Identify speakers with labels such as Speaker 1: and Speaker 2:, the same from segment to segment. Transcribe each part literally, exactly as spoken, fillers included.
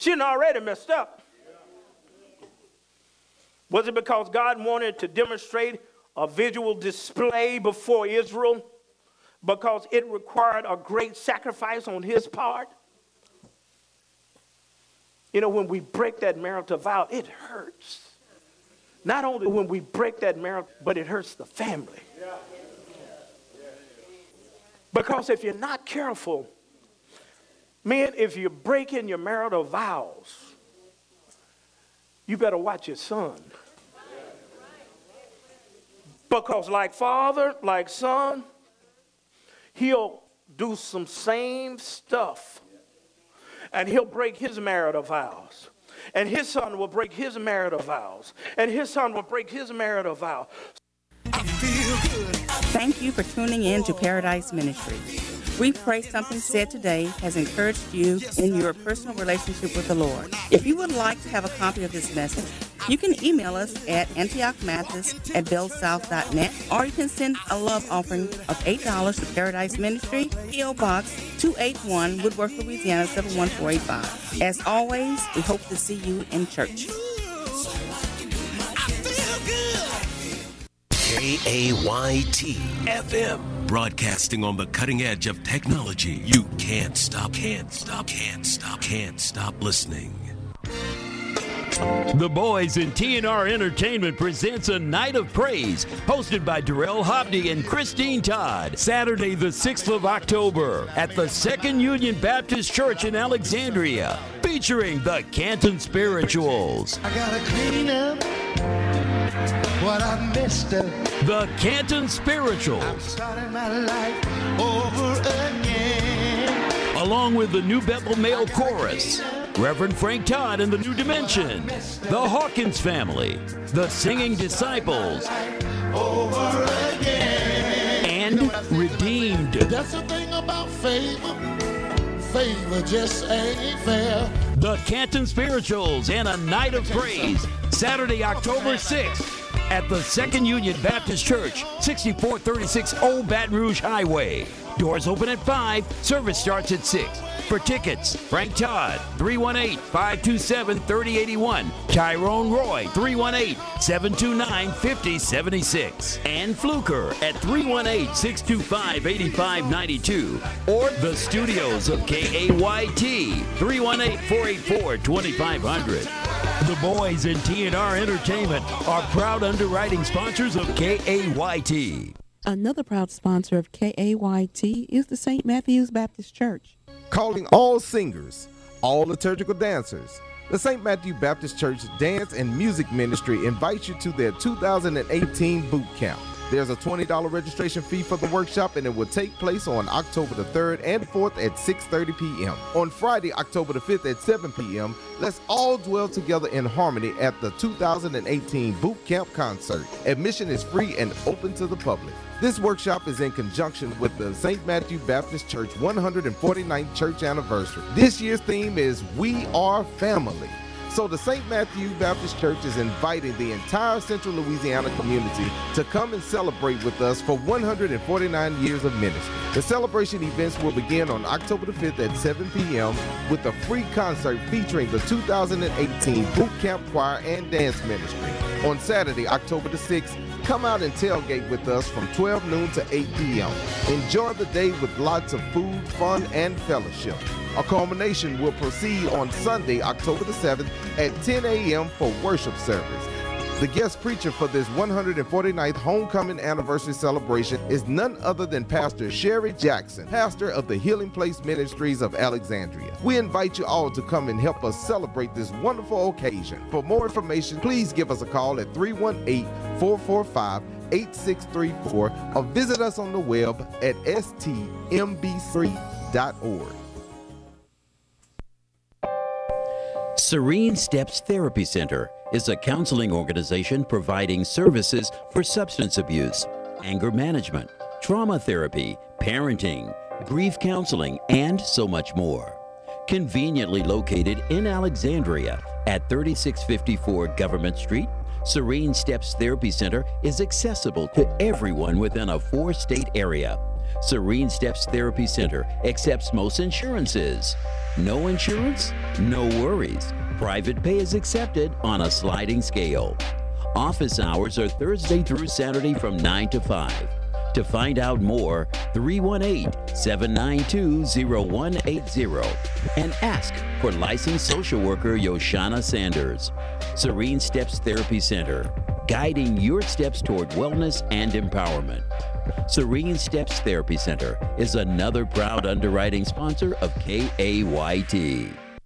Speaker 1: She had already messed up. Was it because God wanted to demonstrate a visual display before Israel? Because it required a great sacrifice on his part? You know, when we break that marital vow, it hurts. Not only when we break that marital, but it hurts the family. Because if you're not careful, men, if you're breaking your marital vows, you better watch your son. Because like father, like son, he'll do some same stuff. And he'll break his marital vows. And his son will break his marital vows. And his son will break his marital vow.
Speaker 2: I feel good. Thank you for tuning in to Paradise Ministry. We pray something said today has encouraged you in your personal relationship with the Lord. If you would like to have a copy of this message, you can email us at antioch mathis at bellsouth dot net, or you can send a love offering of eight dollars to Paradise Ministry, P O Box two eighty-one, Woodworth, Louisiana seven one four eight five. As always, we hope to see you in church.
Speaker 3: K A Y T F M, broadcasting on the cutting edge of technology. You can't stop, can't stop, can't stop, can't stop listening.
Speaker 4: The Boys in T N R Entertainment presents a Night of Praise, hosted by Darrell Hobney and Christine Todd, Saturday the sixth of October at the Second Union Baptist Church in Alexandria, featuring the Canton Spirituals.
Speaker 5: I gotta clean up what I messed up.
Speaker 4: The Canton Spirituals.
Speaker 5: I'm starting my life over again.
Speaker 4: Along with the New Bethel Male Chorus, Reverend Frank Todd and the New Dimension, the Hawkins Family, the Singing Disciples,
Speaker 5: Over again.
Speaker 4: and Redeemed.
Speaker 5: That's the thing about favor. Favor just ain't fair.
Speaker 4: The Canton Spirituals and a Night of Praise, Saturday, October sixth. At the Second Union Baptist Church, sixty-four thirty-six Old Baton Rouge Highway. Doors open at five, service starts at six. For tickets, Frank Todd, three one eight, five two seven, three oh eight one. Tyrone Roy, three one eight, seven two nine, five oh seven six. And Fluker at three one eight, six two five, eight five nine two. Or the studios of K A Y T, three one eight, four eight four, two five zero zero. The Boys in T N R Entertainment are proud underwriting sponsors of K A Y T.
Speaker 6: Another proud sponsor of K A Y T is the Saint Matthew's Baptist Church.
Speaker 7: Calling all singers, all liturgical dancers. The Saint Matthew Baptist Church Dance and Music Ministry invites you to their two thousand eighteen boot camp. There's a twenty dollars registration fee for the workshop, and it will take place on October the third and fourth at six thirty p.m. On Friday, October the fifth at seven p.m., let's all dwell together in harmony at the two thousand eighteen boot camp concert. Admission is free and open to the public. This workshop is in conjunction with the Saint Matthew Baptist Church one hundred forty-ninth church anniversary. This year's theme is We Are Family. So the Saint Matthew Baptist Church is inviting the entire Central Louisiana community to come and celebrate with us for one hundred forty-nine years of ministry. The celebration events will begin on October the fifth at seven p.m. with a free concert featuring the two thousand eighteen Boot Camp Choir and Dance Ministry. On Saturday, October the sixth, come out and tailgate with us from twelve noon to eight p.m. Enjoy the day with lots of food, fun, and fellowship. A culmination will proceed on Sunday, October the seventh at ten a.m. for worship service. The guest preacher for this one hundred forty-ninth homecoming anniversary celebration is none other than Pastor Sherry Jackson, pastor of the Healing Place Ministries of Alexandria. We invite you all to come and help us celebrate this wonderful occasion. For more information, please give us a call at three one eight, four four five, eight six three four or visit us on the web at s t m b c dot org.
Speaker 8: Serene Steps Therapy Center is a counseling organization providing services for substance abuse, anger management, trauma therapy, parenting, grief counseling, and so much more. Conveniently located in Alexandria at thirty-six fifty-four Government Street, Serene Steps Therapy Center is accessible to everyone within a four-state area. Serene Steps Therapy Center accepts most insurances. No insurance? No worries. Private pay is accepted on a sliding scale. Office hours are Thursday through Saturday from nine to five. To find out more, three one eight, seven nine two, zero one eight zero and ask for licensed social worker Yoshana Sanders. Serene Steps Therapy Center, guiding your steps toward wellness and empowerment. Serene Steps Therapy Center is another proud underwriting sponsor of K A Y T.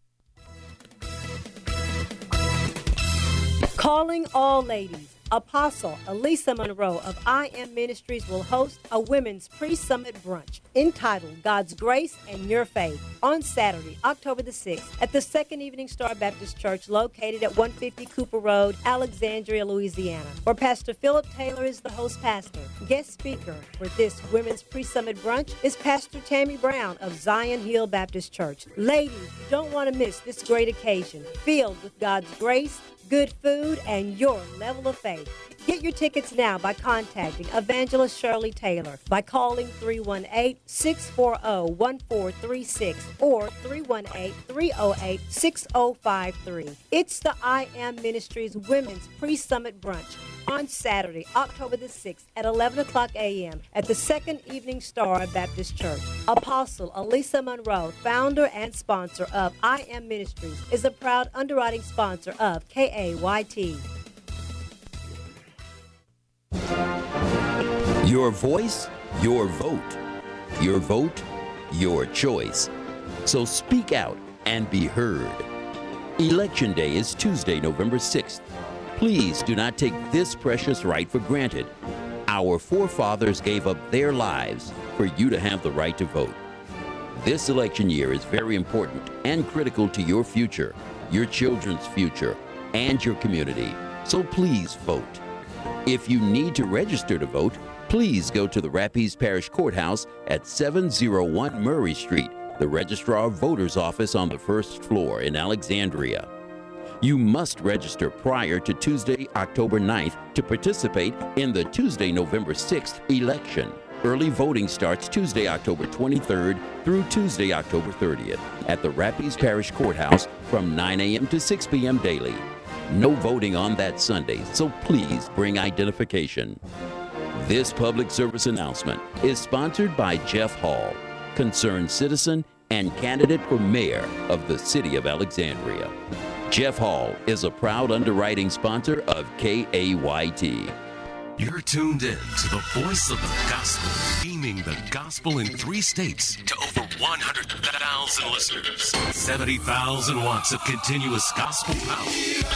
Speaker 9: Calling all ladies. Apostle Elisa Monroe of I Am Ministries will host a women's pre-summit brunch entitled God's Grace and Your Faith on Saturday, October the sixth at the Second Evening Star Baptist Church located at one fifty Cooper Road, Alexandria, Louisiana, where Pastor Philip Taylor is the host pastor. Guest speaker for this women's pre-summit brunch is Pastor Tammy Brown of Zion Hill Baptist Church. Ladies, you don't want to miss this great occasion filled with God's grace, good food, and your level of faith. Get your tickets now by contacting Evangelist Shirley Taylor by calling three one eight, six four zero, one four three six or three one eight, three zero eight, six zero five three. It's the I Am Ministries Women's Pre-Summit Brunch on Saturday, October the sixth at eleven o'clock a.m. at the Second Evening Star Baptist Church. Apostle Elisa Monroe, founder and sponsor of I Am Ministries, is a proud underwriting sponsor of K A Y T.
Speaker 8: Your voice, your vote. Your vote, your choice. So speak out and be heard. Election Day is Tuesday, November sixth. Please do not take this precious right for granted. Our forefathers gave up their lives for you to have the right to vote. This election year is very important and critical to your future, your children's future, and your community. So please vote. If you need to register to vote, please go to the Rapides Parish Courthouse at seven oh one Murray Street, the Registrar of Voters office on the first floor in Alexandria. You must register prior to Tuesday, October ninth to participate in the Tuesday, November sixth election. Early voting starts Tuesday, October twenty-third through Tuesday, October thirtieth at the Rapides Parish Courthouse from nine a.m. to six p.m. daily. No voting on that Sunday, so please bring identification. This public service announcement is sponsored by Jeff Hall, concerned citizen and candidate for mayor of the city of Alexandria. Jeff Hall is a proud underwriting sponsor of K A Y T.
Speaker 3: You're tuned in to the voice of the gospel, beaming the gospel in three states to over one hundred thousand listeners. seventy thousand watts of continuous gospel power.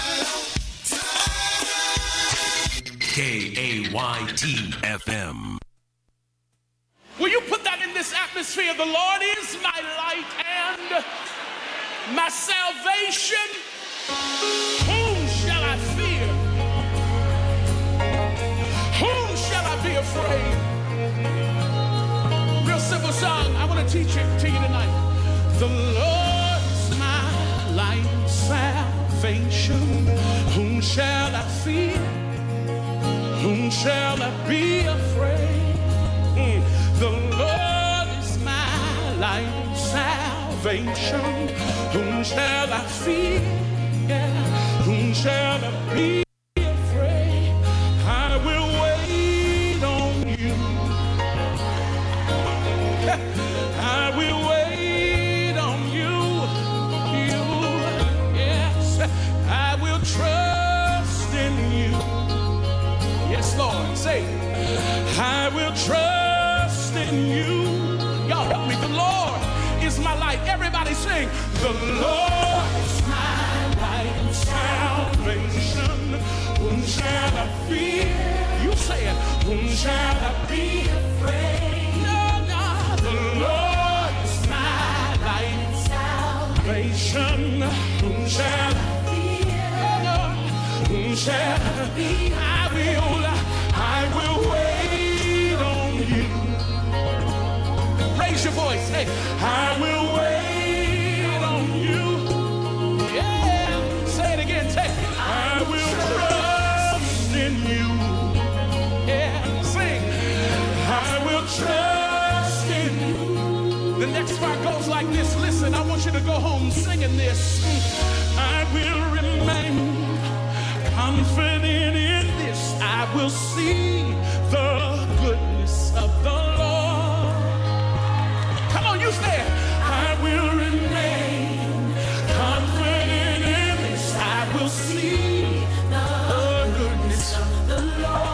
Speaker 3: K A Y T F M.
Speaker 1: Will you put that in this atmosphere? The Lord is my light and my salvation. Whom shall I fear? Whom shall I be afraid? Real simple song. I want to teach it to you tonight. The Lord is my light and salvation. Whom shall I fear? Whom shall I be afraid? Mm. The Lord is my light and salvation. Whom shall I fear? Yeah. Whom shall I be afraid? I will wait on you. I will wait on you. You, yes, I will trust in you. Yes, Lord, say, I will trust in you. Y'all help me. The Lord is my light. Everybody sing, the Lord is my light and salvation. Whom shall I fear? You say it. Whom shall I be afraid? No, no. The Lord is my light and salvation. Whom shall I fear? No, no. Whom shall I be? I will, I will wait on you. Raise your voice. Hey, I will wait on you. Yeah. Say it again. Say, I will trust in you. Yeah. Sing. I will trust
Speaker 5: Listen, I want you to go home singing this. I will remain confident in this. I will see the goodness of the Lord. Come on, you say it. I will remain confident in this. I will see the goodness of the Lord.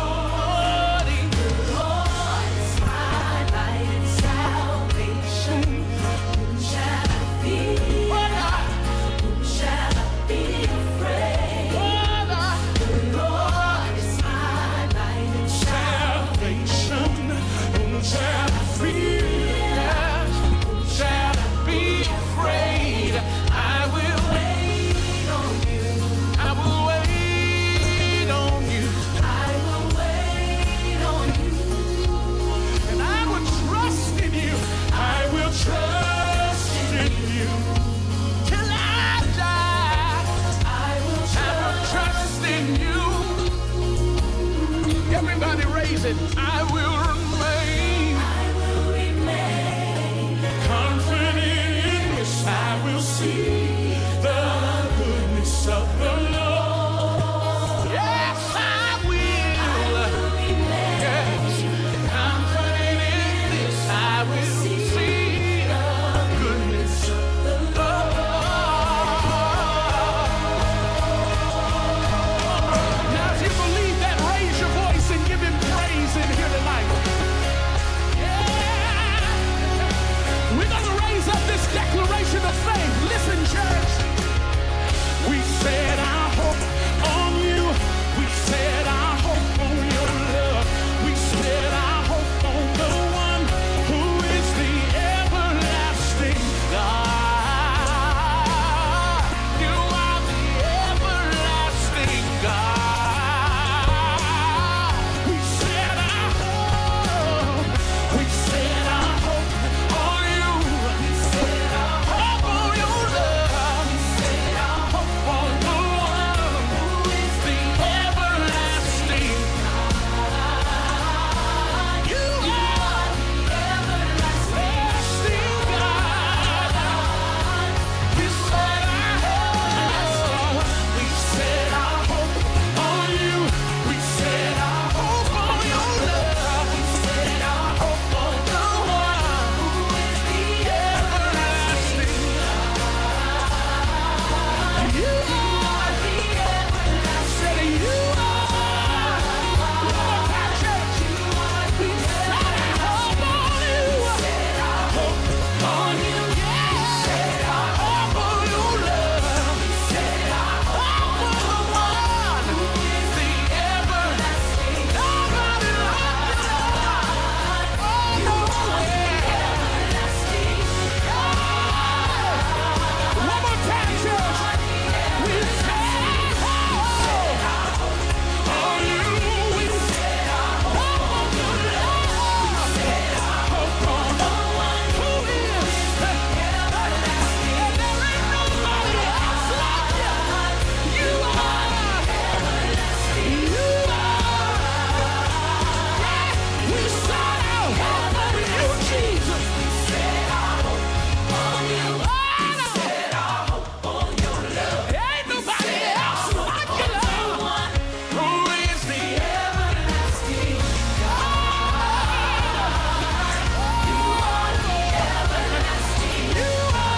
Speaker 5: The Lord is my light and salvation. Whom shall I fear? Whom shall I be afraid? The Lord is my light and salvation. Whom shall I fear? Whom shall I be afraid? I will wait on you. I will wait on you. I will wait on you. And I will trust in you. I will trust in you. Till I die. I will trust in you. Everybody raise it. I will remain. I will remain confident in this. I will see the goodness of the Lord. Yes, I will. Yes, confident in this. I will see the goodness of the Lord. Now, if you believe that, raise your voice and give him praise in here tonight. Yeah. We're going to raise up this declaration of faith. Listen, church. We set our hope on you. We set our hope on your love. We set our hope on the one who is the everlasting God. You are the everlasting God. We set our hope. We set our hope on you. We set our hope on your love. We set our hope on the one who is the everlasting God. You are the everlasting God. We set our hope. We set our hope on you. We set our hope on your love. We set our hope on the one who is the everlasting God. You are the everlasting. You are. One more time, church. We set our hope on you. Set our hope on you. Yeah. Set our hope on your love. We set our hope on the one who is the everlasting. Nobody like you. Oh, everlasting God. One more time, church. We set our hope on you. We set our hope on your love. We set our hope on the one who is the everlasting. And there ain't nobody else like you. You are everlasting. You are. Yeah, we set our hope on you, Jesus. We set our hope on you. We set our hope on your love. Ain't nobody else like you, Lord. Who is the everlasting God? You are the everlasting. You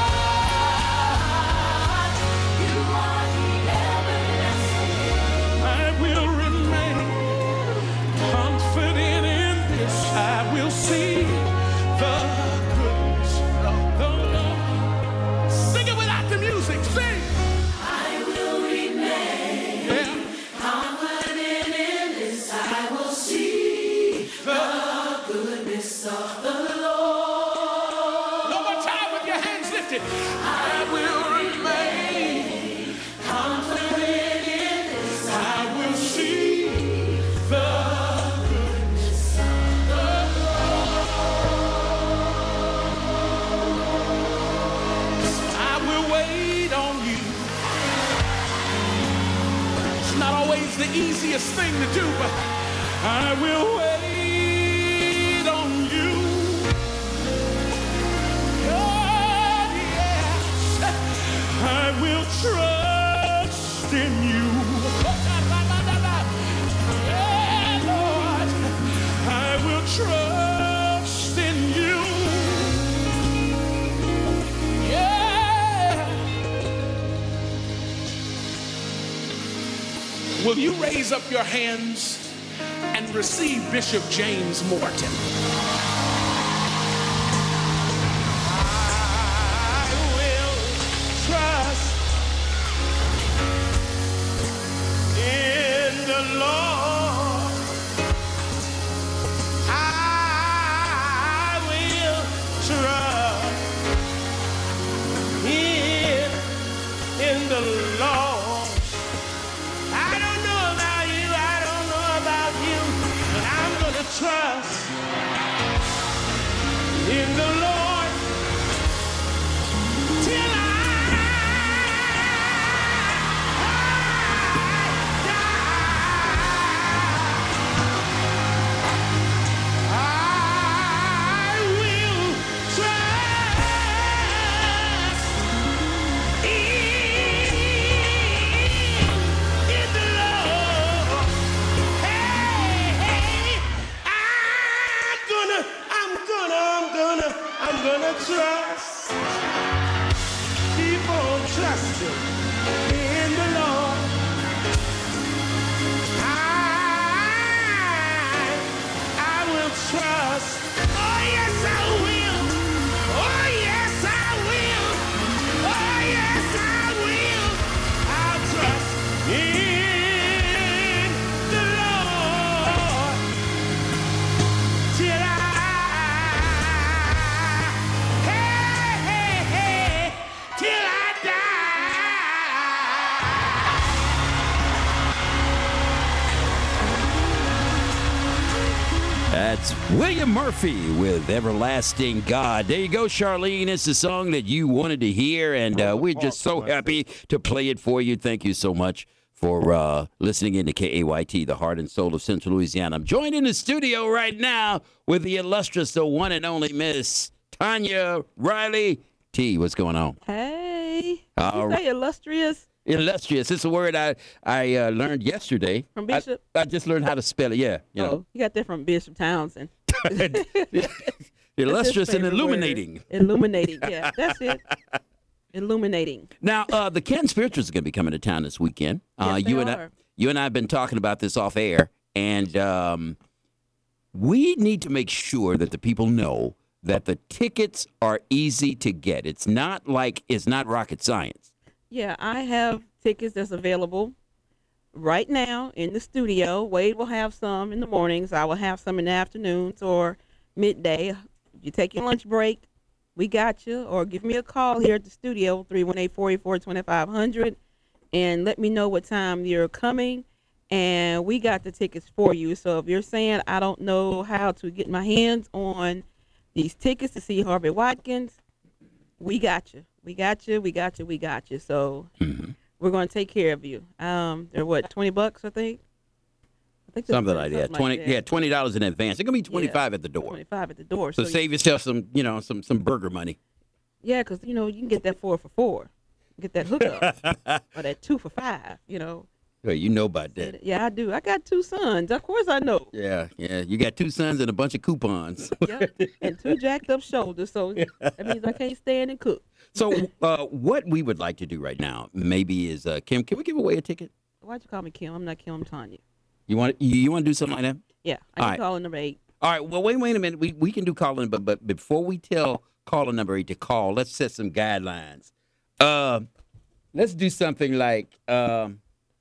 Speaker 5: are. You are the everlasting. I will remain confident in this. I will see the goodness of the Lord. Sing it without the music. Sing. I will remain confident in this. I will see the goodness of the Lord. One more time with your hands lifted. I will remain confident in this. I will see the goodness of the Lord. I will wait on you. It's not always the easiest thing to do, but I will wait on you. God,
Speaker 1: trust in you. Yeah, Lord, I will trust in you. Yeah. Will you raise up your hands and receive Bishop James Morton? I will trust in the Lord. I will trust in, in the Lord. I don't know about you, I don't know about you, but I'm gonna trust in the Lord till I I will trust in, in the Lord. Hey, hey, I'm gonna, I'm gonna, I'm gonna, I'm gonna trust. Keep on trusting in the Lord. I, I will trust. Oh yes, I will. Oh yes, I will. Oh yes, I will. I'll trust in the Lord till I, hey, hey, hey, till I
Speaker 4: That's William Murphy with Everlasting God. There you go, Charlene. It's the song that you wanted to hear, and uh, we're just so happy to play it for you. Thank you so much for uh, listening in to K A Y T, the heart and soul of Central Louisiana. I'm joined in the studio right now with the illustrious, the one and only Miss Tanya Riley. T, what's going on?
Speaker 6: Hey.
Speaker 4: Uh,
Speaker 6: You say illustrious?
Speaker 4: Illustrious. It's a word I I uh, learned yesterday.
Speaker 6: From Bishop?
Speaker 4: I, I just learned how to spell it. Yeah, you know.
Speaker 6: Oh, you got that from Bishop Townsend.
Speaker 4: Illustrious and
Speaker 6: favorite
Speaker 4: illuminating.
Speaker 6: word. Illuminating, yeah, that's it. Illuminating.
Speaker 4: Now, uh, the Canton Spirituals are going to be coming to town this weekend. Uh,
Speaker 6: Yes, they
Speaker 4: you and I,
Speaker 6: are.
Speaker 4: you and I have been talking about this off air, and um, we need to make sure that the people know that the tickets are easy to get. It's not like it's not rocket science.
Speaker 6: Yeah, I have tickets that's available right now in the studio. Wade will have some in the mornings. I will have some in the afternoons or midday. You take your lunch break, we got you. Or give me a call here at the studio, three one eight, four eight four, two five zero zero, and let me know what time you're coming. And we got the tickets for you. So if you're saying, I don't know how to get my hands on these tickets to see Harvey Watkins, we got you. We got you. We got you. We got you. So
Speaker 4: Mm-hmm.
Speaker 6: we're going to take care of you. Um, they're what, twenty bucks, I think? I think that's
Speaker 4: Something
Speaker 6: right,
Speaker 4: like that.
Speaker 6: something
Speaker 4: Twenty,
Speaker 6: that.
Speaker 4: yeah, twenty dollars in advance. It's gonna be twenty five at the door.
Speaker 6: twenty-five at the door.
Speaker 4: So
Speaker 6: you-
Speaker 4: save yourself some, you know, some some burger money.
Speaker 6: Yeah, because, you know, you can get that four for four. Get that hookup. Or that two for five, you know.
Speaker 4: Well, you know about that.
Speaker 6: Yeah, I do. I got two sons. Of course I know.
Speaker 4: Yeah, yeah. You got two sons and a bunch of coupons.
Speaker 6: Yep. And two jacked up shoulders. So that means I can't stand and cook.
Speaker 4: So, uh, what we would like to do right now, maybe, is uh, Kim. Can we give away a ticket?
Speaker 6: Why'd you call me Kim? I'm not Kim, I'm Tanya.
Speaker 4: You want you, you want to do something like that?
Speaker 6: Yeah, I
Speaker 4: All
Speaker 6: can
Speaker 4: right.
Speaker 6: call in number eight.
Speaker 4: All right. Well, wait, wait a minute. We we can do calling, but but before we tell caller number eight to call, let's set some guidelines. Uh, let's do something like um,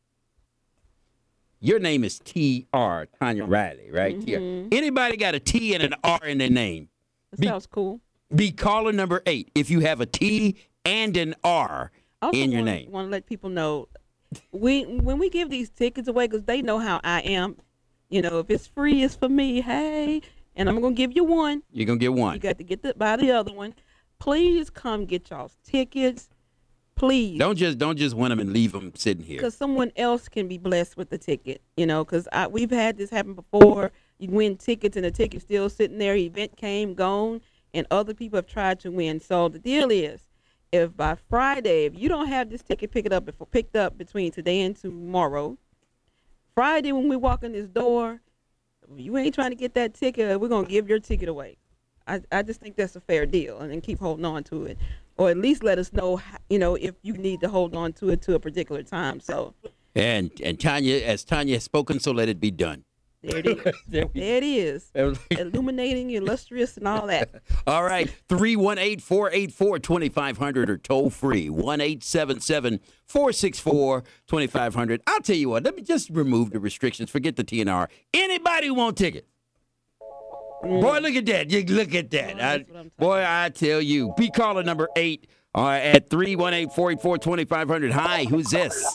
Speaker 4: your name is T R Tanya Riley, right? T R.
Speaker 6: Mhm.
Speaker 4: Anybody got a T and an R in their name?
Speaker 6: That
Speaker 4: Be-
Speaker 6: sounds cool.
Speaker 4: Be caller number eight if you have a T and an R
Speaker 6: Also
Speaker 4: in your
Speaker 6: wanna,
Speaker 4: name.
Speaker 6: want to let people know, we when we give these tickets away, because they know how I am. You know, if it's free, it's for me. Hey, and I'm gonna give you one.
Speaker 4: You're gonna get one.
Speaker 6: You got to get the buy the other one. Please come get y'all's tickets. Please.
Speaker 4: Don't just don't just win them and leave them sitting here.
Speaker 6: Because someone else can be blessed with the ticket, you know, because we've had this happen before. You win tickets and the ticket's still sitting there. Event came, gone, and other people have tried to win. So the deal is, if by Friday, if you don't have this ticket pick it up before, picked up between today and tomorrow, Friday when we walk in this door, you ain't trying to get that ticket, we're going to give your ticket away. I, I just think that's a fair deal, and then keep holding on to it. Or at least let us know, you know, if you need to hold on to it to a particular time. So,
Speaker 8: And and Tanya, as Tanya has spoken, so let it be done.
Speaker 6: there it is.
Speaker 8: There we-
Speaker 6: There it is. Illuminating, illustrious, and all that.
Speaker 8: All right, three one eight, four eight four, two five zero zero or toll free, one eight seven seven, four six four, two five zero zero. I'll tell you what, let me just remove the restrictions. Forget the T N R. Anybody who want tickets? Boy, look at that. You look at that.
Speaker 6: Boy, that's
Speaker 8: I-
Speaker 6: what I'm talking
Speaker 8: boy, I tell you. Be caller number eight uh, at three one eight, four eight four, two five zero zero. Hi, who's this?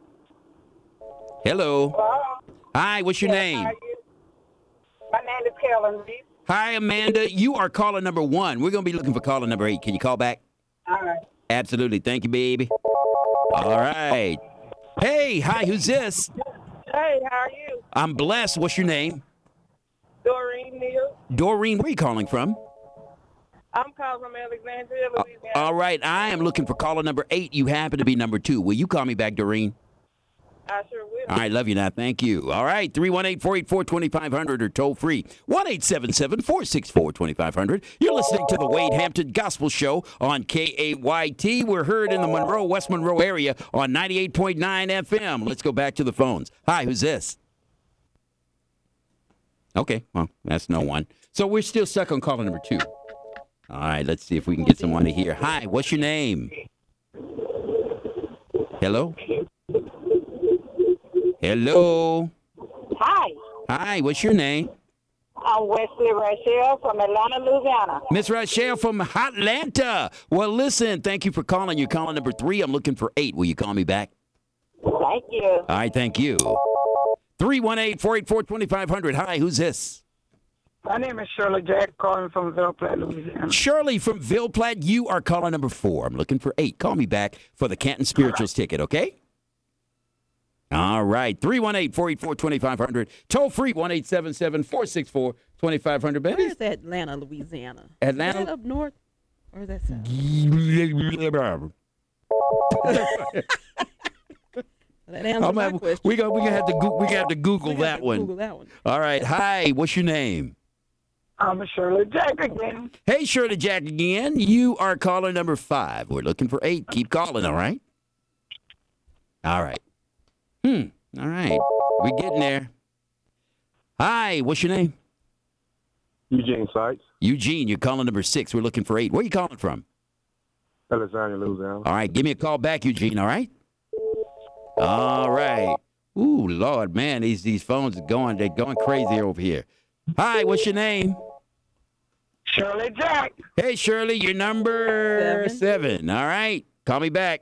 Speaker 8: Hello. Hi, what's your name?
Speaker 10: My name is Carolyn Reese.
Speaker 8: Hi, Amanda. You are caller number one. We're going to be looking for caller number eight. Can you call back?
Speaker 10: All right.
Speaker 8: Absolutely. Thank you, baby. All right. Hey, hi, who's this?
Speaker 10: Hey, how are you?
Speaker 8: I'm blessed. What's your name?
Speaker 10: Doreen Neal.
Speaker 8: Doreen, where are you calling from?
Speaker 10: I'm calling from Alexandria, Louisiana.
Speaker 8: All right. I am looking for caller number eight. You happen to be number two. Will you call me back, Doreen?
Speaker 10: I sure will.
Speaker 8: All right, love you now. Thank you. All right, three one eight, four eight four, two five zero zero or toll free, one eight seven seven, four six four, two five zero zero. You're listening to the Wade Hampton Gospel Show on K A Y T. We're heard in the Monroe, West Monroe area on ninety-eight point nine F M. Let's go back to the phones. Hi, who's this? Okay, well, that's no one. So we're still stuck on caller number two. All right, let's see if we can get someone to hear. Hi, what's your name? Hello? Hello?
Speaker 10: Hi.
Speaker 8: Hi, what's your name?
Speaker 10: I'm Wesley Rachel from Atlanta, Louisiana.
Speaker 8: Miss Rochelle from Atlanta. Well, listen, thank you for calling. You're calling number three. I'm looking for eight. Will you call me back?
Speaker 10: Thank you.
Speaker 8: All right, thank you. three one eight, four eight four, two five zero zero. Hi, who's this?
Speaker 10: My name is Shirley Jack, calling from Ville Platte, Louisiana.
Speaker 8: Shirley from Ville Platte. You are calling number four. I'm looking for eight. Call me back for the Canton Spirituals ticket, okay? All right. three one eight, four eight four, two five zero zero. Toll free, one eight seven seven, four six four, two five zero zero.
Speaker 6: Where's Atlanta, Louisiana?
Speaker 8: Atlanta?
Speaker 6: Is that up north? Or is that south? That answers
Speaker 8: I'm
Speaker 6: my
Speaker 8: have-
Speaker 6: question.
Speaker 8: we gonna we gonna have to go, we gonna have to Google
Speaker 6: We got
Speaker 8: that
Speaker 6: to
Speaker 8: one.
Speaker 6: Google that one.
Speaker 8: All right. Hi. What's your name?
Speaker 10: I'm Shirley Jack again.
Speaker 8: Hey, Shirley Jack again. You are caller number five. We're looking for eight. Keep calling. All right. All right. Hmm. All right. We're getting there. Hi. What's your name?
Speaker 11: Eugene Sykes,
Speaker 8: Eugene. You're calling number six. We're looking for eight. Where are you calling from?
Speaker 11: Alexandria, Louisiana.
Speaker 8: All right. Give me a call back, Eugene. All right. All right. Ooh, Lord, man, these these phones are going. They're going crazy over here. Hi. What's your name?
Speaker 10: Shirley Jack.
Speaker 8: Hey, Shirley, you're number seven. seven. All right. Call me back.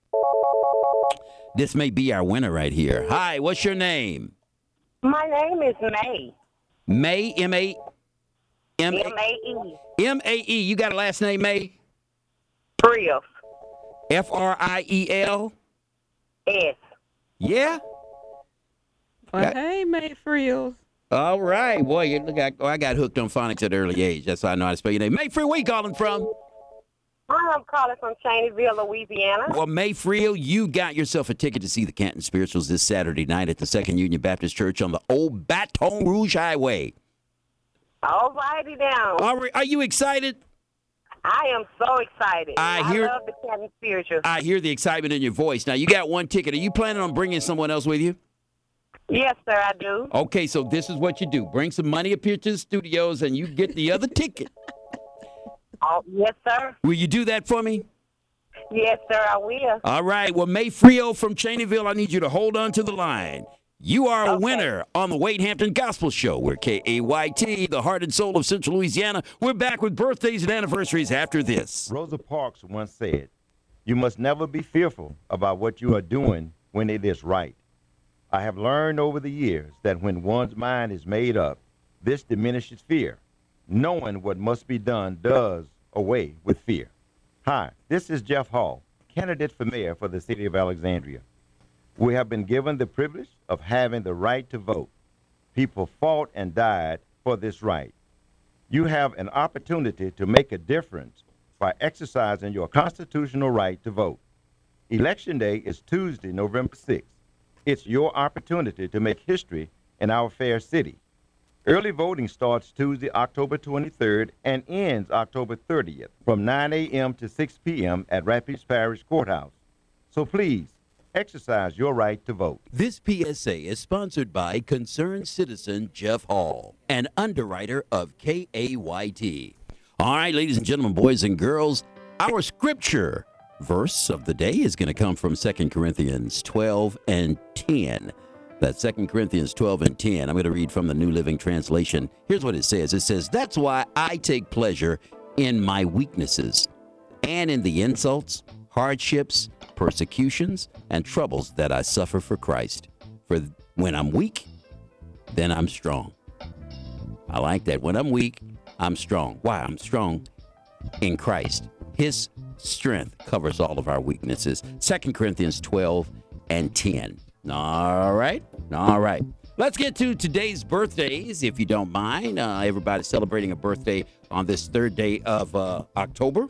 Speaker 8: This may be our winner right here. Hi, what's your name?
Speaker 10: My name is May.
Speaker 8: May, M A M
Speaker 10: M A E.
Speaker 8: M A E. You got a last name, May?
Speaker 10: Friel.
Speaker 8: F R I E L?
Speaker 10: S.
Speaker 8: Yeah?
Speaker 6: Well,
Speaker 8: Got-
Speaker 6: hey, May Frills.
Speaker 8: All right. Boy, you look, I, oh, I got hooked on phonics at an early age. That's how I know how to spell your name. May Free, where you calling from?
Speaker 10: I'm calling from Cheneyville, Louisiana.
Speaker 8: Well, May Friel, you got yourself a ticket to see the Canton Spirituals this Saturday night at the Second Union Baptist Church on the old Baton Rouge Highway.
Speaker 10: All righty now.
Speaker 8: All right, are you excited?
Speaker 10: I am so excited.
Speaker 8: I hear-
Speaker 10: love the Canton Spirituals.
Speaker 8: I hear the excitement in your voice. Now, you got one ticket. Are you planning on bringing someone else with you?
Speaker 10: Yes, sir, I do.
Speaker 8: Okay, so this is what you do. Bring some money up here to the studios, and you get the other ticket.
Speaker 10: Oh, yes, sir.
Speaker 8: Will you do that for me?
Speaker 10: Yes, sir, I will.
Speaker 8: All right. Well, May Frio from Cheneyville, I need you to hold on to the line. You are a
Speaker 10: Okay.
Speaker 8: winner on the Wade Hampton Gospel Show. We're K A Y T, the heart and soul of Central Louisiana. We're back with birthdays and anniversaries after this.
Speaker 12: Rosa Parks once said, "You must never be fearful about what you are doing when it is right." I have learned over the years that when one's mind is made up, this diminishes fear. Knowing what must be done does away with fear. Hi, this is Jeff Hall, candidate for mayor for the city of Alexandria. We have been given the privilege of having the right to vote. People fought and died for this right. You have an opportunity to make a difference by exercising your constitutional right to vote. Election Day is Tuesday, November sixth. It's your opportunity to make history in our fair city. Early voting starts Tuesday, October twenty-third and ends October thirtieth from nine a.m. to six p.m. at Rapides Parish Courthouse. So please, exercise your right to vote.
Speaker 8: This P S A is sponsored by concerned citizen Jeff Hall, an underwriter of K A Y T. All right, ladies and gentlemen, boys and girls, our scripture verse of the day is going to come from Second Corinthians twelve and ten. That's Second Corinthians twelve and ten. I'm going to read from the New Living Translation. Here's what it says. It says, "That's why I take pleasure in my weaknesses and in the insults, hardships, persecutions, and troubles that I suffer for Christ. For when I'm weak, then I'm strong." I like that. When I'm weak, I'm strong. Why? I'm strong in Christ. His strength covers all of our weaknesses. Second Corinthians twelve and ten. All right. All right. Let's get to today's birthdays, if you don't mind. Uh, everybody's celebrating a birthday on this third day of uh, October.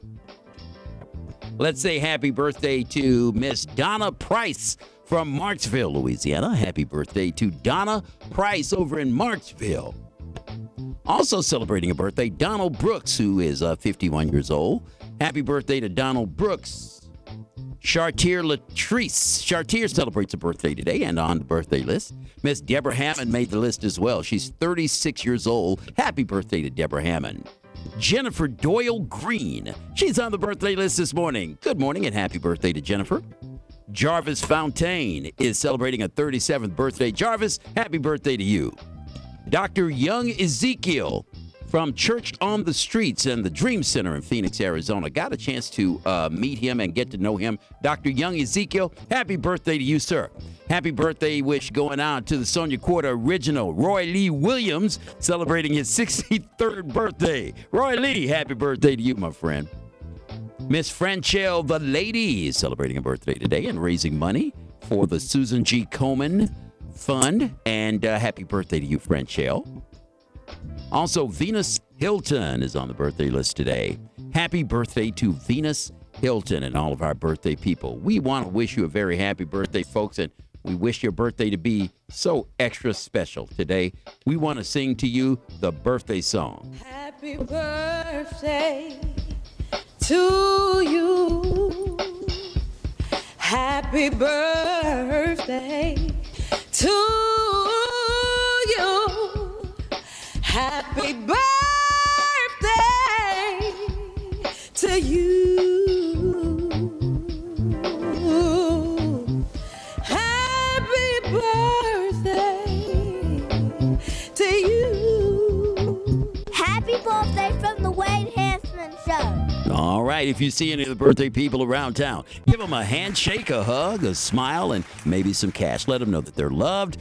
Speaker 8: Let's say happy birthday to Miss Donna Price from Marksville, Louisiana. Happy birthday to Donna Price over in Marksville. Also celebrating a birthday, Donald Brooks, who is uh, fifty-one years old. Happy birthday to Donald Brooks. Chartier Latrice. Chartier celebrates a birthday today, and on the birthday list, Miss Deborah Hammond made the list as well. She's thirty-six years old. Happy birthday to Deborah Hammond. Jennifer Doyle Green. She's on the birthday list this morning. Good morning and happy birthday to Jennifer. Jarvis Fontaine is celebrating a thirty-seventh birthday. Jarvis, happy birthday to you. Doctor Young Ezekiel from Church on the Streets and the Dream Center in Phoenix, Arizona. Got a chance to uh, meet him and get to know him. Doctor Young Ezekiel, happy birthday to you, sir. Happy birthday wish going out to the Sonia Quarter original, Roy Lee Williams, celebrating his sixty-third birthday. Roy Lee, happy birthday to you, my friend. Miss Franchelle the Lady is celebrating a birthday today and raising money for the Susan G. Komen Fund. And uh, happy birthday to you, Franchelle. Also, Venus Hilton is on the birthday list today. Happy birthday to Venus Hilton and all of our birthday people. We want to wish you a very happy birthday, folks, and we wish your birthday to be so extra special today. We want to sing to you the birthday song.
Speaker 5: Happy birthday to you. Happy birthday to you. Happy birthday to you. Happy birthday to you.
Speaker 13: Happy birthday from the Wade Hansman Show.
Speaker 8: All right, if you see any of the birthday people around town, give them a handshake, a hug, a smile, and maybe some cash. Let them know that they're loved,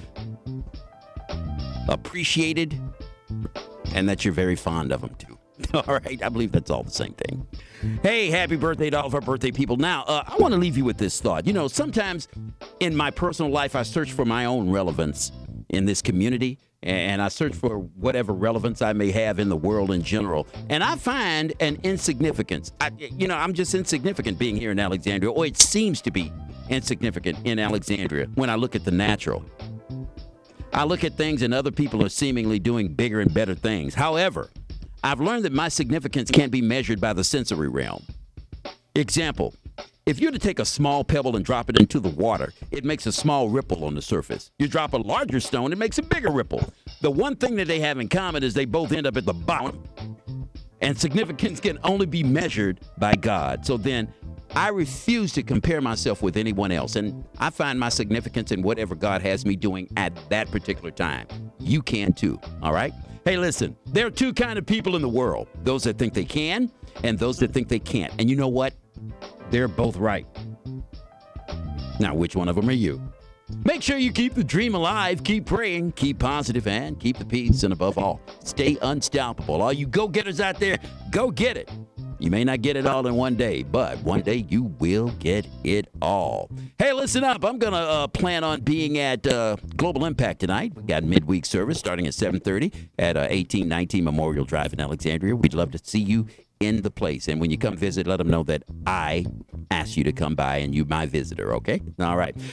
Speaker 8: appreciated, and that you're very fond of them, too. All right, I believe that's all the same thing. Hey, happy birthday to all of our birthday people. Now, uh, I want to leave you with this thought. You know, sometimes in my personal life, I search for my own relevance in this community, and I search for whatever relevance I may have in the world in general. And I find an insignificance. I, you know, I'm just insignificant being here in Alexandria, or it seems to be insignificant in Alexandria when I look at the natural. I look at things and other people are seemingly doing bigger and better things. However, I've learned that my significance can't be measured by the sensory realm. Example, if you were to take a small pebble and drop it into the water, it makes a small ripple on the surface. You drop a larger stone, it makes a bigger ripple. The one thing that they have in common is they both end up at the bottom. And significance can only be measured by God. So then, I refuse to compare myself with anyone else, and I find my significance in whatever God has me doing at that particular time. You can too, all right? Hey, listen, there are two kind of people in the world, those that think they can and those that think they can't. And you know what? They're both right. Now, which one of them are you? Make sure you keep the dream alive, keep praying, keep positive, and keep the peace, and above all, stay unstoppable. All you go-getters out there, go get it. You may not get it all in one day, but one day you will get it all. Hey, listen up. I'm going to uh, plan on being at uh, Global Impact tonight. We got midweek service starting at seven thirty at uh, eighteen nineteen Memorial Drive in Alexandria. We'd love to see you in the place. And when you come visit, let them know that I asked you to come by and you my visitor, okay? All right.